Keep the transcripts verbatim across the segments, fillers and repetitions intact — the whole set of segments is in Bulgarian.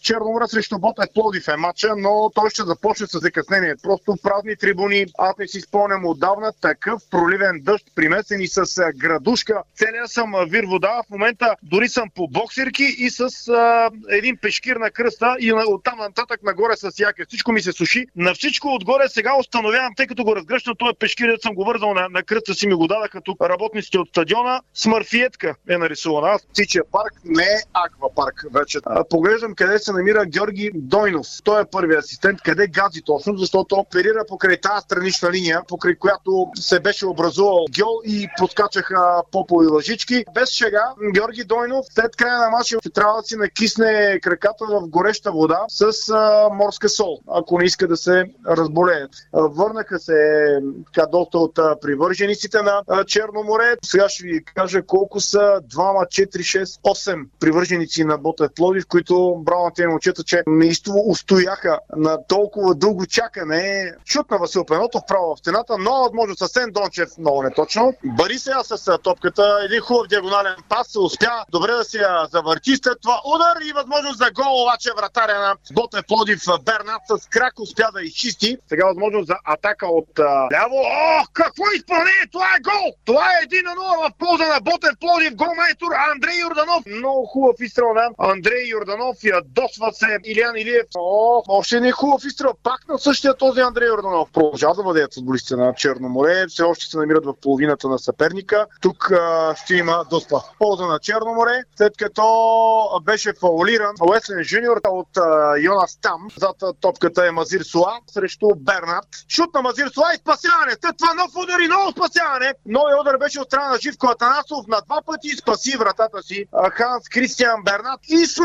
Черноморе срещу Ботев Пловдив е матча, но той ще започне с закъснение. Просто празни трибуни, аз не си спомням отдавна такъв проливен дъжд, примесен и с градушка. Целия съм вир вода, в момента дори съм по боксерки и с а, един пешкир на кръста и оттам нататък нагоре с яке. Всичко ми се суши. На всичко отгоре сега установявам, тъй като го разгръщам, този пешкир, съм го вързал на, на кръста си, ми го дадаха тук работниците от стадиона. Смърфиетка е нарисувана. Птичия парк не е аквапарк вече. А, поглеждам къде се намира Георги Дойнов. Той е първият асистент. Къде гази точно, защото оперира покрай тази странична линия, покрай която се беше образувал гьол и подскачаха попови лъжички. Без шега, Георги Дойнов след края на матча ще трябва да си накисне краката в гореща вода с а, морска сол, ако не иска да се разболеят. Върнаха се така доста от а, привържениците на а, Черно море. Сега ще ви кажа колко са двама, четири, шест, осем привърженици на Ботев Пловдив, които браво на тези момчета, че неистово устояха на толкова дълго чакане. Шутна Васил Пеното вправо в стената, но възможно съвсем Дончев много неточно. Бари сега с топката, един хубав диагонален пас, се успя добре да се завърти, след това удар и възможност за гол, обаче вратаря на Ботев Пловдив Бернат с крак успя да изчисти. Сега възможност за атака от а, ляво. О, какво изпълнение! Това е гол! Това е един на нула в полза на Ботев Пловдив. Голмайстор Андрей Йорданов. Много хубав изстрел на Андрей Йорданов. Ядосва се Илиян Илиев. О, още не хубав изстрел. Пак на същия този Андрей Йорданов. Продължава да владеят футболистите на Черно море. Все още се намират в половината на съперника. Тук а, ще има доста полза на Черно море, след като беше фаулиран Уеслен Жуниор от а, Йонас Там. Зад топката е Мазир Суа срещу Бернат. Шут на Мазир Суа и спасяване. След това нов удар и ново спасяване. Новият удар беше от страна на Живко Атанасов. На два пъти спаси вратата си Ханс Кристиан Бернат.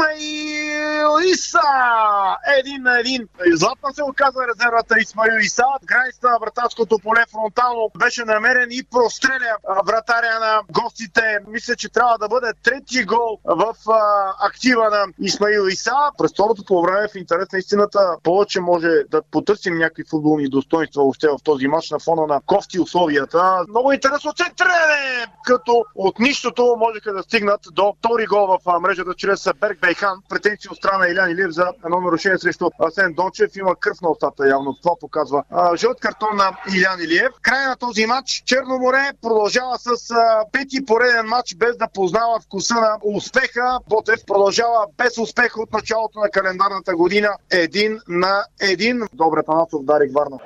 Исмаил Иса! Един на един. Златна се оказа резервата Исмаил Иса. Границата на вратарското поле фронтално беше намерен и простреля вратаря на гостите. Мисля, че трябва да бъде трети гол в а, актива на Исмаил Иса. През второто по време, в интерес на истината, повече може да потърсим някакви футболни достоинства въобще в този мач на фона на кофти условията. Много интересно центрене, като от нищото можеха да стигнат до втори гол в мрежата чрез Берг Бейхан. Претенции от страна Илиян Илиев за едно нарушение срещу Асен Дончев. Има кръв на устата явно. Това показва а, жълт картон на Илиян Илиев. Край на този матч. Черно море продължава с а, пети пореден матч без да познава вкуса на успеха. Ботев продължава без успех от началото на календарната година. Един на един. Добре, Танасов, Дарик Варна.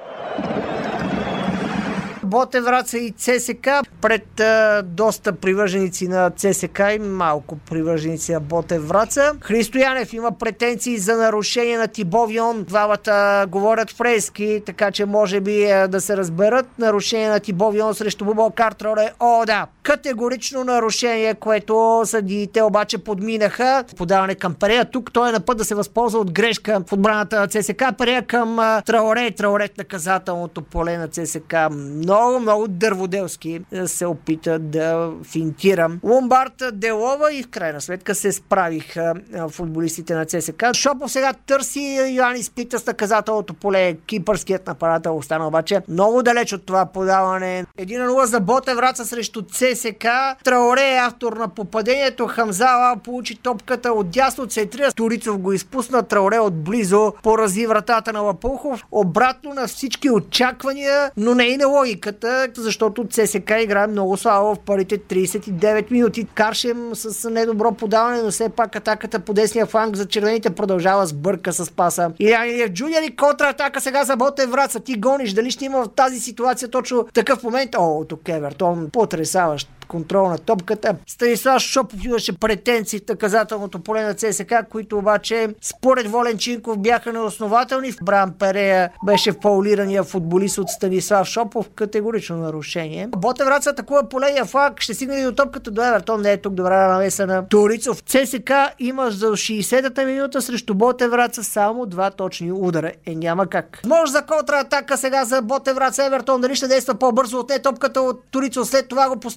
Ботев Враца и ЦСКА пред а, доста привърженици на ЦСКА и малко привърженици на Ботев Враца. Христо Янев има претенции за нарушение на Тибовион. Двамата говорят френски, така че може би е, да се разберат. Нарушение на Тибовион срещу Бубакар Траоре. О, да! Категорично нарушение, което съдиите обаче подминаха. Подаване към Перея. Тук той е на път да се възползва от грешка в отбраната на ЦСКА. Перея към а, Траоре. Траоре в наказателното поле на ЦСКА. Много, много дърводелски се опита да финтира Ломбард, Делова и в крайна сметка се справиха футболистите на ЦСКА. Шопов сега търси Йоанис Пита с наказателното поле. Кипърският нападател остана обаче много далеч от това подаване. един на нула за Ботев Враца срещу ЦСКА. Траоре е автор на попадението. Хамзала получи топката от дясно, центрира. Турицов го изпусна. Траоре отблизо порази вратата на Лапухов. Обратно на всички очаквания, но не и на логиката, защото ЦСКА играе много слабо в първите трийсет и девет минути. Каршем с недобро подаване, но все пак атаката по десния фланг за червените продължава с бърка с паса. Илиян Илиев Джуниор и контратака сега за Ботев Враца. Ти гониш, дали ще има в тази ситуация точно такъв момент? О, тук Евертон потресаващ контрол на топката. Станислав Шопов имаше претенции в наказателното поле на ЦСКА, които обаче според Волен Чинков бяха неоснователни. Бран Перея беше фаулирания футболист от Станислав Шопов. Категорично нарушение. Ботев Враца атакува поления фланг. Ще стигне до топката до Евертон. Не е тук добра навеса на Турицов. ЦСКА има за шейсетата минута срещу Ботев Враца само два точни удара. Е, няма как. Може за контратака сега за Ботев Враца. Евертон дали ще действа по-бързо от не топката от Турицов. След това го постави и на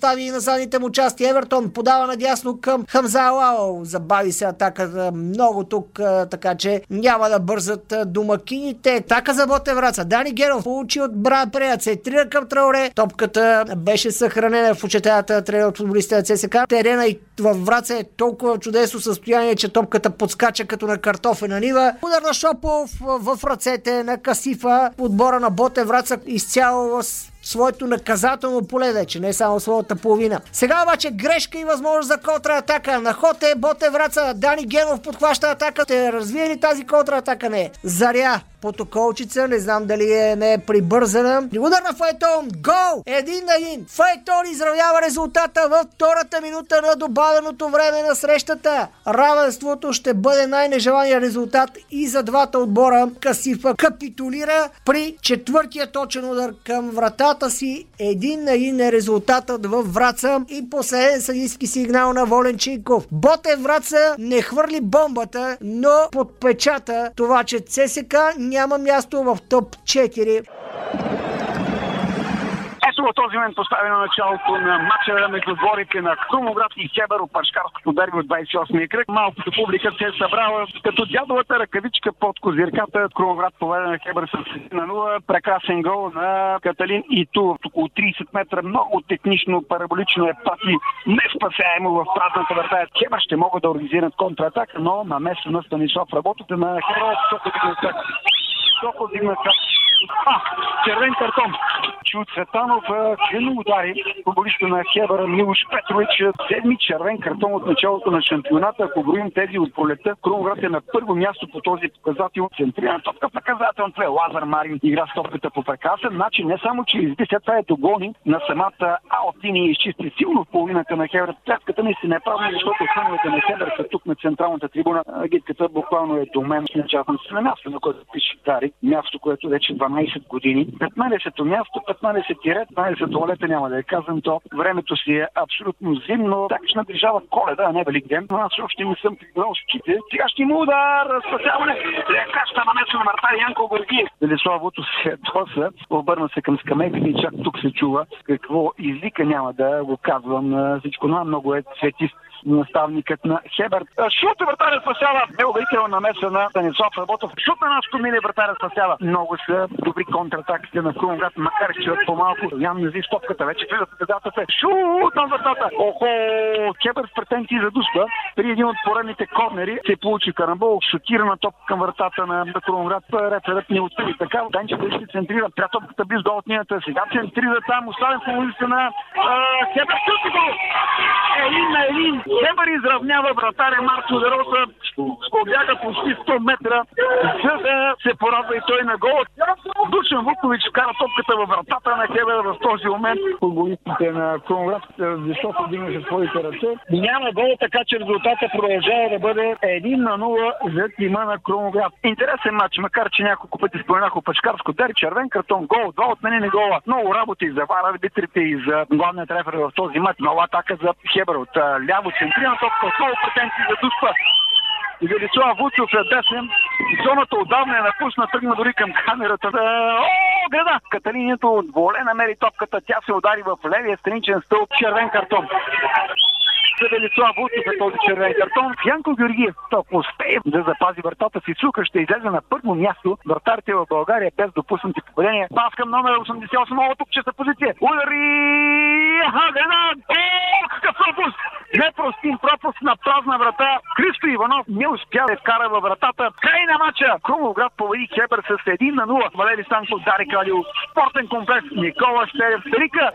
задните му части. Евертон подава надясно към Хамза Алао. Забави се атаката много тук, така че няма да бързат домакините. Атака за Ботев Враца. Дани Генов получи от Бран Прея. Центрира към Траоре. Топката беше съхранена в очетената тренер от футболистите на ЦСКА. Терена и във Враца е толкова чудесно състояние, че топката подскача като на картофена нива. Удар на Шопов в ръцете на Касифа. Отбора на Ботев Враца изцяло своето наказателно поле вече, не само своята половина. Сега обаче грешка и възможност за контратака. На ход е Ботев Враца. Дани Генов подхваща атака. Ще развие ли тази контратака? Не. Заря протоколчица, не знам дали е, не е прибързана. Удар на Файтон. Гол! Един на един. Файтон изравнява резултата във втората минута на добавеното време на срещата. Равенството ще бъде най-нежелания резултат и за двата отбора. Касифа капитулира при четвъртия точен удар към вратата си. Един на един е резултатът във Враца и последен съдийски сигнал на Воленчинков. Ботев Враца не хвърли бомбата, но подпечата това, че ЦСКА няма място в топ четири. Ето в този момент поставено началото на матча между отборите на Крумовград и Хебър, Опашкарското дерби от двадесет и осми кръг. Малкото публика се е събрала като дядовата ръкавичка под козирката. Крумовград поведе на Хебър с на нула. Прекрасен гол на Каталин Иту от около тридесет метра. Много технично, параболично е пати. Неспасяемо в празната врата. Хебър ще могат да организират контратака, но намеса на Станислав работата на Хебър. Сокол дигна А, червен картон. Чу Цветанов клино удари футболиста на Хебър Милош Петрович. Седми червен картон от началото на шампионата. Ако броим тези от пролетта, Крумовград е на първо място по този показател. Центрирана топка в наказателното е Лазар Марин. Игра с топката по прекрасен начин. Не само, че изби след това е догони на самата Алтини и изчисти силно в половината на Хебър. Пляската наистина е правилна, защото феновете на Хебър са тук на централната трибуна. Гидката буквално е до мен. Начално се на място, на което пише Дарик. Място, което вече дванадесет години. петнадесето място, петнадесет тире, петнадесет туалета, няма да я казвам то. Времето си е абсолютно зимно. Так ще наближава Коледа, а не Велик ден. Но аз още не съм приграл ските. Сега ще има удар, спасяване. Каща намеса на вратар Янко Георгиев. Велислав Вутов се тоса, обърна се към скамейката и чак тук се чува какво извика, няма да го казвам. Всичко това много е цветист. Наставникът на Хебър. Шут вратаря спасява. Неубедителна намеса на Станислав Работов. Шут на нашото мине вратаря спасява. Много са добри контратаките на Крумовград, макар че по-малко. Ян Нези с топката вече влизат предателите. Шут на вратата. Охо! Хебър с претенции за дуспа. При един от поредните корнери се получи карамбол. Шутирана топка към вратата на Крумовград. Реферът не остави така. Данчев ще центрира. Пря топката близо до отнията. Сега центрира там. Оставен по улица на Хебър. Шут гол! Един на един. Хебър изравнява вратаря Марко Дероса, побяга почти сто метра, за да се порадва и той на гол. Душан Вукович кара топката във вратата на Хебър в този момент. Футболистите на Крумовград високо дигнаха своите ръце. Няма гол, така че резултата продължава да бъде един на нула за тима на Крумовград. Интересен матч, макар че няколко пъти споменах Опашкарско дерби, червен картон, гол, два отменени гола. Много работи за вар арбитрите и за главният рефер в този матч. Нова атака за Хебър от ляво центрирана топка, отново претенции за дуспа. Велислав Вуцов е десен. Зоната отдавна е напусна, тръгна дори към камерата. О, града! Каталинито от воле намери топката, тя се удари в левия страничен стълб. Червен картон. За Велислав Вуцов е този червен картон. Янко Георгиев, ако успее да запази вратата си, Сука ще излезе на първо място. Вратарите в България без допуснати попадения. Пас към номер осемдесет и осем, много тук честа позиция. Удари! Аха, гранат! О, какъв пропуск! Непростим пропуск на празна врата. Христо Иванов не успя да вкара във вратата. Край на матча! Крумовград победи Хебър с един на нула. Валери Станков, Дарик Радио, спортен комплекс Никола Щерев, Рика.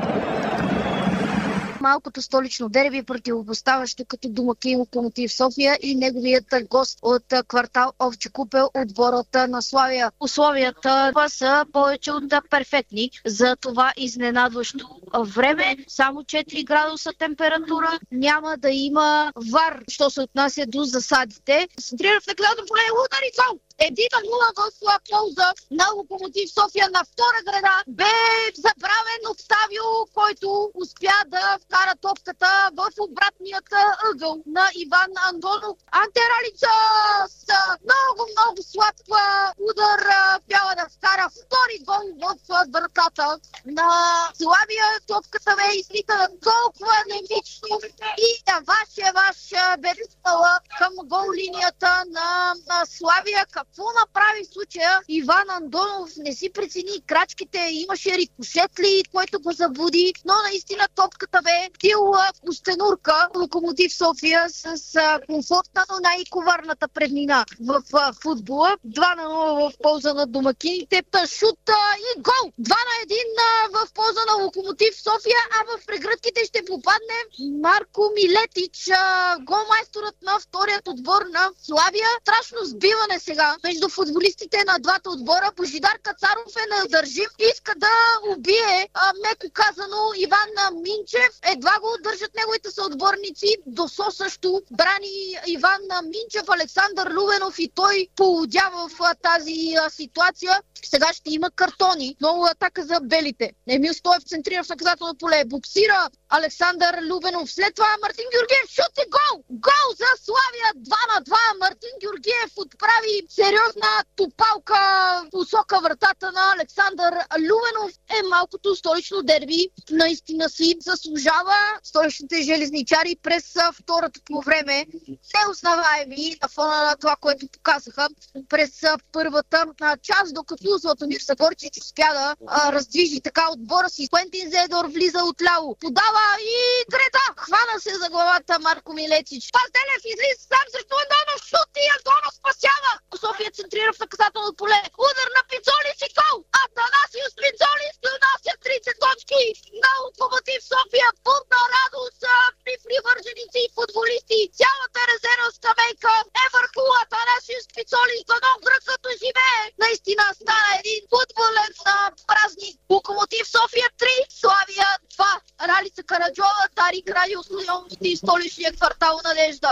Малкото столично дерби, противопоставящо като домакин Локомотив София и неговият гост от квартал Овча купел, отборът на Славия. Условията са повече от перфектни за това изненадващо време. Само четири градуса температура. Няма да има вар, що се отнася до засадите. Центрира в нагледно поле, удари гол! Един на нула в полза на Локомотив София на втора града. Бе забравен от Ставио, който успя да вкара топката в обратният ъгъл на Иван Андонов. Анте Ралица с много, много слаб удар успява да вкара втори гол в вратата вратата на Славия. Топката бе излита толкова немично и Даваше ваш бе пуснала към гол линията на, на Славия. Какво направи в случая? Иван Андонов не си прецени крачките, имаше рикошет ли, който го забуди, но наистина топката бе тила Костенурка. Локомотив София с а, комфортна, но най-коварната преднина в а, футбола. два на нула в полза на домакините. Шут и гол! два на един в полза на Локомотив София, а в прегръдките ще попадне Марко Милетич, а, голмайсторът на вторият отбор на Славия. Страшно сбиване сега между футболистите на двата отбора. Божидар Кацаров е неудържим. Иска да убие, а, меко казано, Иван Минчев. Едва го удържат неговите съотборници. Досо също брани Иван Минчев. Александър Любенов и той полудява в а, тази а, ситуация. Сега ще има картони. Много атака за белите. Емил Стоев центрира в наказателно поле. Буксира Александър Любенов. След това Мартин Георгиев. Шут и гол! Гол за Славия. два на два. Мартин Георгиев отправи сериозна топалка в посока вратата на Александър Любенов. Е, малкото столично дерби наистина си заслужава. Столичните железничари през втората по време неузнаваеми на фона на това, което показаха през първата част, докато Златомир Сагорчич успя да а, раздвижи така отбора си. Куентин Зедор влиза отляво. Подава и греда. Хвана се за главата Марко Милетич. Пазделев излиза сам срещу Андонов. Шут и Андонов спасява. София центрира в наказателно поле. Удар на Пицолис и гол. Атанасиус Пицолис донася тридесет точки на Локомотив София. Пълна радост при привърженици и футболисти. Цялата резервна скамейка е върху Атанасиус Пицолис. Дано гръцато живее. Наистина стана един футболен празник. Локомотив София три, Славия два. Ралица Караджова, Дарик Радио, студионите и столичния квартал Надежда.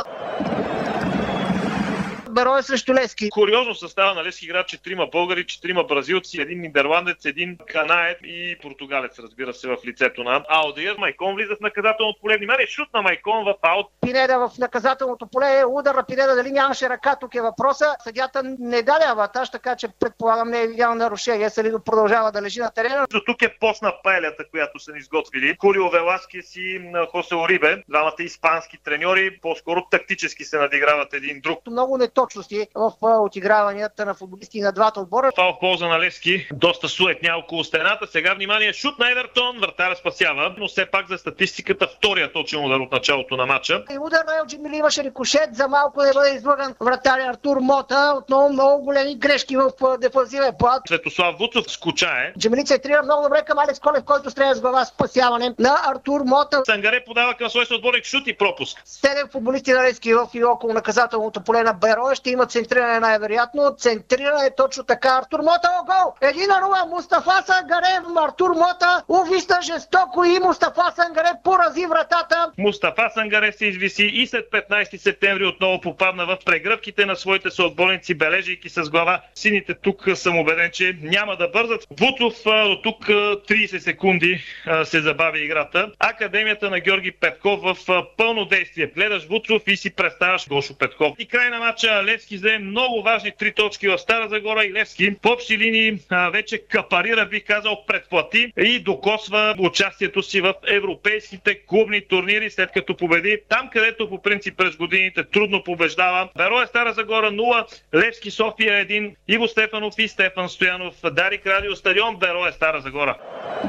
Берое срещу Левски. Куриозно състава на Левски играят четирима българи, четирима бразилци, един нидерландец, един канаец и португалец, разбира се, в лицето на Алдиер. Майкон влиза в наказателното поле. Внимание, шут на Майкон в аут. Пинеда в наказателното поле. Удар на Пинеда, дали нямаше ръка, тук е въпроса. Съдята не даде аватаж, така че предполагам не е видял нарушение. Салидо продължава да лежи на терена. До тук е посна паелята, която са ни изготвили. Хулио Веласкес и Хосе Орибе, двамата испански треньори, по-скоро тактически се надиграват един друг. Много неточности в отиграванията на футболисти на двата отбора. Това в полза на Левски. Доста суетня около стената. Сега внимание, шут на Евертон. Вратаря спасява, но все пак за статистиката втория точен удар от началото на матча. И удар на Елджи Мили имаше рикошет, за малко да бъде излъган вратаря Артур Мота. Отново много големи грешки в дефанзивен план. Светослав Вуцов скучае. Джемили центрира много добре към Алекс Колев, който стреля с глава, спасяване на Артур Мота. Сангаре подава към своя съотборник, шут и пропуск. Седем футболисти на Левски в и около наказателното поле на Берое. Ще има центриране най-вероятно. Центриране точно така. Артур Мота, гол! един на нула. Мустафа Сангаре, Артур Мота увисна жестоко и Мустафа Сангаре порази вратата. Мустафа Сангаре се извиси и след петнайсети септември отново попадна в прегръбките на своите съотборници, бележейки с глава. Сините тук съм убеден, че няма да бързат. Вуцов до тук трийсет секунди се забави играта. Академията на Георги Петков в пълно действие. Гледаш Вуцов и си представяш Гошо Петков. И край на матча Левски взе много важни три точки в Стара Загора и Левски по общи линии вече капарира, бих казал, предплати и докосва участието си в европейските клубни турнири, след като победи там, където по принцип през годините трудно побеждава. Берое Стара Загора нула, Левски София един, Иво Стефанов и Стефан Стоянов. Дарик Радио, стадион Берое Стара Загора.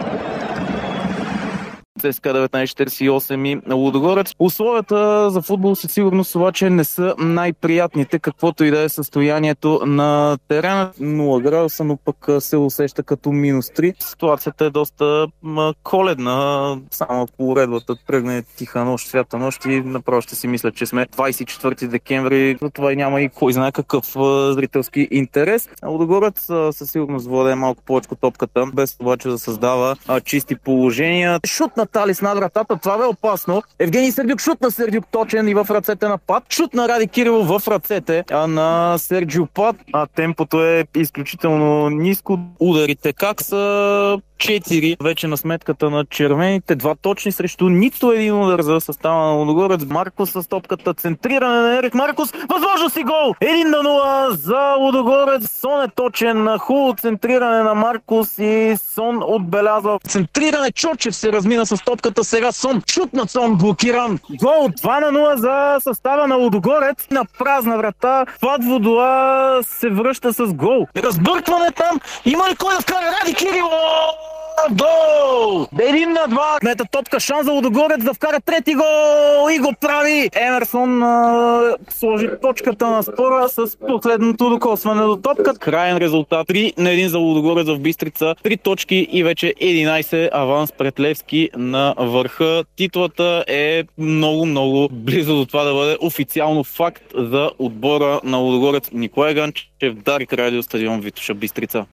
ЦСКА деветнайсет четирийсет и осем и Лудогорец. Условията за футбол със сигурност обаче не са най-приятните, каквото и да е състоянието на терена. нула градуса, но пък се усеща като минус три. Ситуацията е доста м- коледна. Само ако уредбата тръгне тиха нощ, свята нощ и направо ще си мисля, че сме двайсет и четвърти декември. За това и няма и кой знае какъв а, зрителски интерес. Лудогорец а, със сигурност владее малко повече топката, без обаче да създава а, чисти положения. Шут на Талис над вратата, това бе опасно. Евгений Сердюк, шут на Сердюк точен и в ръцете на Пат. Шут на Ради Кирилов в ръцете а на Серджио Пат. А темпото е изключително ниско. Ударите как са четири вече на сметката на червените. Два точни срещу нито един удар за състава на Лудогорец. Маркос с топката, центриране на Ерик Маркос. Възможност и гол! един на нула за Лудогорец. Сон е точен. Хубаво центриране на Маркос и Сон отбелязва. Центриране, Чочев се размина с топката. Сега Сон. Шут на Сон, блокиран. Гол два на нула за състава на Лудогорец. На празна врата. Фат Водола се връща с гол. Разбъркване там. Има ли кой да вкара? Ради Кирилов! Гол! Един на два. Мета топка, шанс за Лудогорец да вкара трети гол и го прави. Емерсон а, сложи точката на спора с последното докосване до топката. Краен резултат три на един за Лудогорец в Бистрица. три точки и вече единайсет аванс пред Левски на върха. Титлата е много-много близо до това да бъде официално факт за отбора на Лудогорец. Николай Ганчев, Дарик Радио, стадион Витоша, Бистрица.